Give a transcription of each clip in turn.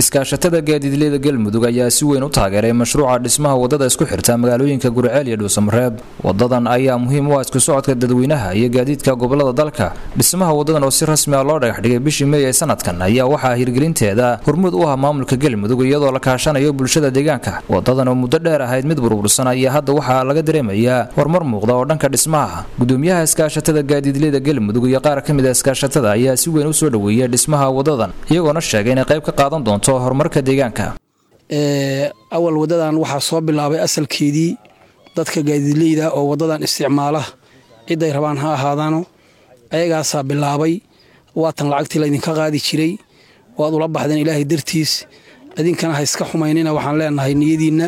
iskaashatada gaadiidleyda Galmudug ayaa si weyn u taageeray mashruuca dhismaha wadada isku xirta magaalooyinka Gurceel iyo Dhuusamareeb. Wadadan ayaa muhiim u ah isku socodka dadweynaha iyo gaadiidka gobolada dalka. Dhismaha wadadan oo si rasmi ah loo dhagax dhigay bishii May ee sanadkan ayaa waxaa hirgelinteeda hormuud u ah maamulka Galmudug iyadoo la kaashanayo bulshada deegaanka. Wadadan oo muddo dheer ahayd mid burbursan ayaa hadda waxaa laga dareemayaa horumar muuqda oo dhanka dhismaha. Gudoomiyaha iskaashatada gaadiidleyda Galmudug iyo qaar ka mid ah iskaashatada ayaa si weyn u soo dhaweeyay dhismaha wadadan, iyagoona sheegay inay qayb ka qaadan doonto horumarka deegaanka. awal wadadan waxaa soo bilaabay asalkeedii dadka gaadiidleyda oo wadadan isticmaala cid ay rabaan ha ahaadaano ayagaasa bilaabay. waatan lacagtii la idinka qaadi jiray waad ula baxdeen ilaahay dartiis, idinkana ha iska xumaynina. waxaan leenahay niyadiina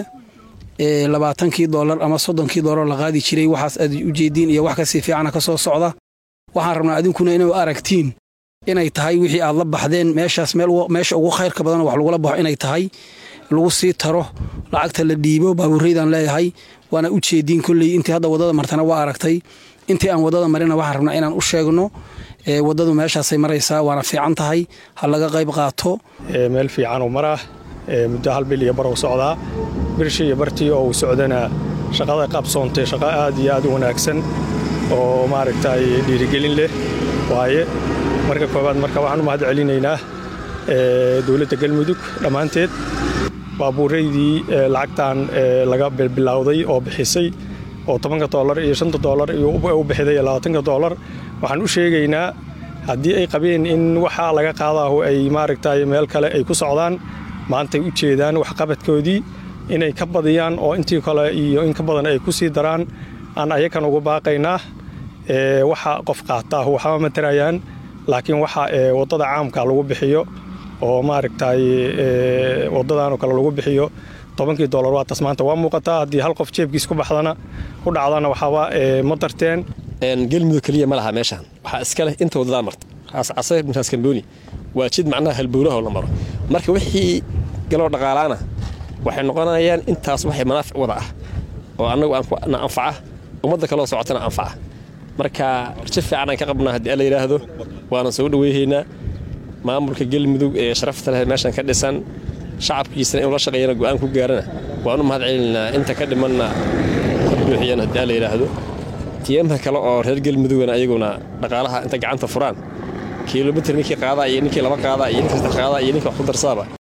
$20 ama $30 la qaadi jiray waxaas aad u jeediin iyo wax ka sii fiican ka soo socda. waxaan rabnaa idinkuna inay aragtiin inay tahay wixii aad la baxdeen meeshaas meesha ugu khayrka badan wax lagu la baxo inay tahay lagu sii taro lacagta la dhiibo. baabuureydan leeyahay waana u jeediin kulli intii hadda wadada martana waa aragtay. intii aan wadada marina waxaan rabnaa inaan u sheegno wadadu meeshaasay maraysaa waana fiican tahay, ha laga qayb qaato. meel fiican oo maraa muddo hal bil iyo bar oo socdaa. birshii iyo bartii oo uu socdana shaqada qabsoontay shaqo aad iyo aad u wanaagsan oo maaragtay dhiirigelin leh waaye. marka koobaad waxaan u mahad celinaynaa dawladda Galmudug dhammaanteed. baabuureydii lacagtan laga bilowday oo bixisay oo $10 iyo $5 iyo u bixiday $20. waxaan u sheegaynaa haddii ay qabeen in waxa laga qaadaho ay maaragtay meel kale ay ku socdaan, maanta ay u jeedaan wax qabadkoodii inay ka badiyaan oo intii kale iyo in ka badan ay ku sii daraan. aan ayakan ugu baaqaynaa waxa qof qaataa waxa ma tarayaan, laakiin waxa wadada caamka lagu bixiyo oo maaragtay wadadan oo kale lagu bixiyo $10 waa tasmaanta waa muuqataa. haddii hal qof jeebkiis ku baxdana ku dhacdana waxaba ma darteen. Galmudug kaliya ma laha meeshan, waxaa iska leh inta wadada marta casayr mintaas Kambooni waa jid macnaha halbowlaha la maro. marka wixii galoo dhaqaalaana waxay noqonayaan intaas waxay manaafic wada ah oo anagu aan anfaca ummadda kale oo socotana anfaca. marka rajay fiican aan ka qabnaa haddii la yiraahdo waana soo dhaweeynaa maamulka Galmudug ee sharafta leh meeshan ka dhisan shacabkiisana in la shaqeeyana go'aan ku gaarana waanu mahad celinaa. inta ka dhimanna buuxiyana haddii la yiraahdo tiimka kale oo reer Galmudugna ayaguna dhaqaalaha inta gacanta furaan kiiloomitir ninkii qaada iyo ninkii laba qaada iyo ninkii saddex qaada iyo ninkii wax ku darsaaba